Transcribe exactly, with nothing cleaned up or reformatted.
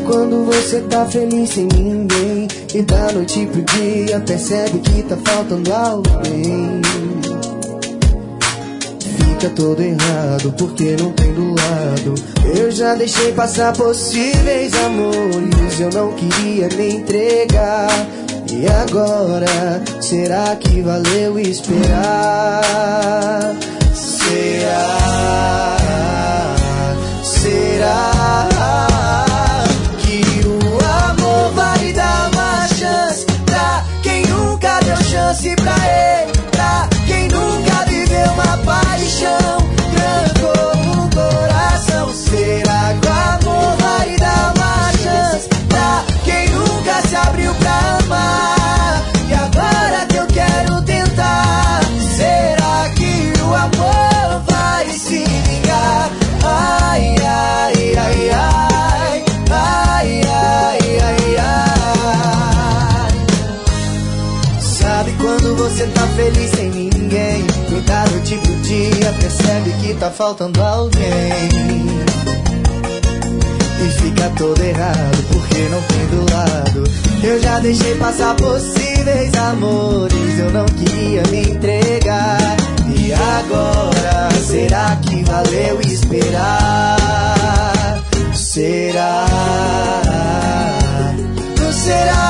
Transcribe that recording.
quando você tá feliz sem ninguém e da noite pro dia percebe que tá faltando alguém. Fica todo errado porque não tem do lado. Eu já deixei passar possíveis amores, eu não queria me entregar. E agora, será que valeu esperar? Será? Será que o amor vai dar uma chance pra quem nunca deu chance pra ele? Pra quem nunca viveu uma paixão, trancou um coração. Será que o amor vai dar uma chance pra quem nunca se abriu pra amar? E agora que eu quero tentar, será que o amor vai se vingar? Ai, ai, ai, ai, ai, ai, ai, ai. Sabe quando você tá feliz sem ninguém e da noite pro dia percebe que tá faltando alguém? E fica todo errado porque não tem do lado. Eu já deixei passar possíveis amores, eu não queria me entregar. E agora, será que valeu esperar? Será? Será?